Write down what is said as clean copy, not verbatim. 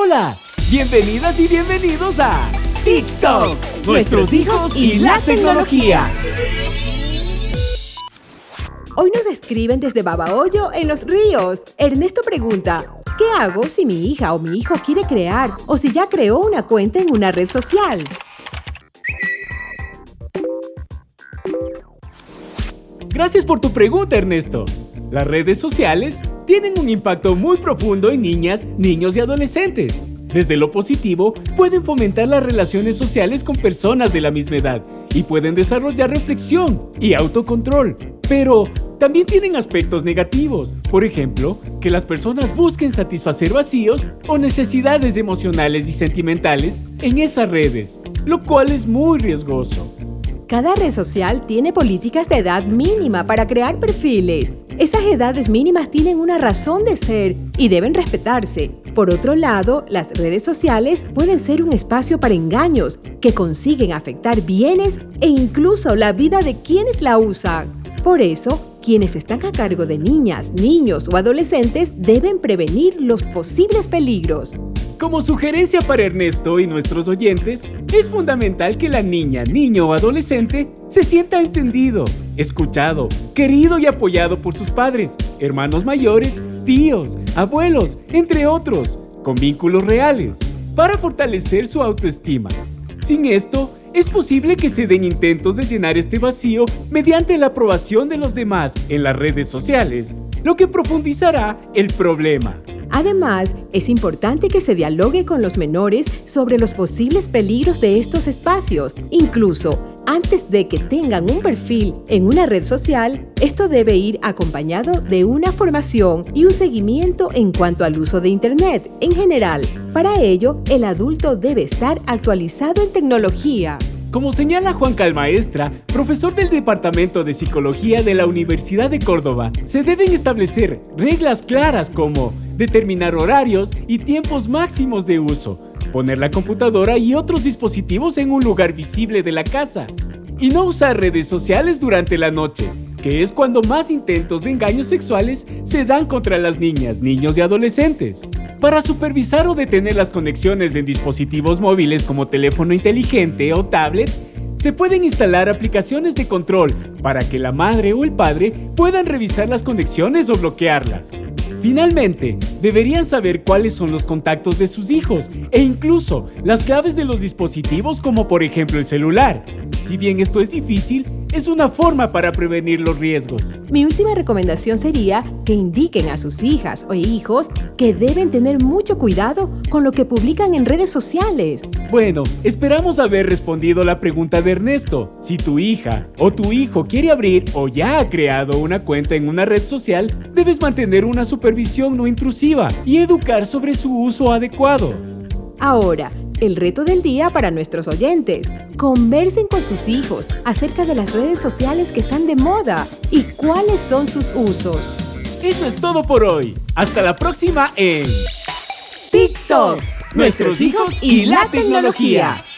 Hola, bienvenidas y bienvenidos a TikTok, nuestros hijos y la tecnología. Hoy nos escriben desde Babahoyo en Los Ríos. Ernesto pregunta: ¿qué hago si mi hija o mi hijo quiere crear o si ya creó una cuenta en una red social? Gracias por tu pregunta, Ernesto. Las redes sociales tienen un impacto muy profundo en niñas, niños y adolescentes. Desde lo positivo, pueden fomentar las relaciones sociales con personas de la misma edad y pueden desarrollar reflexión y autocontrol. Pero también tienen aspectos negativos, por ejemplo, que las personas busquen satisfacer vacíos o necesidades emocionales y sentimentales en esas redes, lo cual es muy riesgoso. Cada red social tiene políticas de edad mínima para crear perfiles. Esas edades mínimas tienen una razón de ser y deben respetarse. Por otro lado, las redes sociales pueden ser un espacio para engaños que consiguen afectar bienes e incluso la vida de quienes la usan. Por eso, quienes están a cargo de niñas, niños o adolescentes deben prevenir los posibles peligros. Como sugerencia para Ernesto y nuestros oyentes, es fundamental que la niña, niño o adolescente se sienta entendido, escuchado, querido y apoyado por sus padres, hermanos mayores, tíos, abuelos, entre otros, con vínculos reales, para fortalecer su autoestima. Sin esto, es posible que se den intentos de llenar este vacío mediante la aprobación de los demás en las redes sociales, lo que profundizará el problema. Además, es importante que se dialogue con los menores sobre los posibles peligros de estos espacios. Incluso, antes de que tengan un perfil en una red social, esto debe ir acompañado de una formación y un seguimiento en cuanto al uso de Internet en general. Para ello, el adulto debe estar actualizado en tecnología. Como señala Juan Calmaestra, profesor del Departamento de Psicología de la Universidad de Córdoba, se deben establecer reglas claras como determinar horarios y tiempos máximos de uso, poner la computadora y otros dispositivos en un lugar visible de la casa, y no usar redes sociales durante la noche, que es cuando más intentos de engaños sexuales se dan contra las niñas, niños y adolescentes. Para supervisar o detener las conexiones en dispositivos móviles como teléfono inteligente o tablet, se pueden instalar aplicaciones de control para que la madre o el padre puedan revisar las conexiones o bloquearlas. Finalmente, deberían saber cuáles son los contactos de sus hijos e incluso las claves de los dispositivos como por ejemplo el celular. Si bien esto es difícil, es una forma para prevenir los riesgos. Mi última recomendación sería que indiquen a sus hijas o hijos que deben tener mucho cuidado con lo que publican en redes sociales. Bueno, esperamos haber respondido la pregunta de Ernesto. Si tu hija o tu hijo quiere abrir o ya ha creado una cuenta en una red social, debes mantener una supervisión no intrusiva y educar sobre su uso adecuado. Ahora, el reto del día para nuestros oyentes. Conversen con sus hijos acerca de las redes sociales que están de moda y cuáles son sus usos. Eso es todo por hoy. Hasta la próxima en TikTok, nuestros hijos y la tecnología.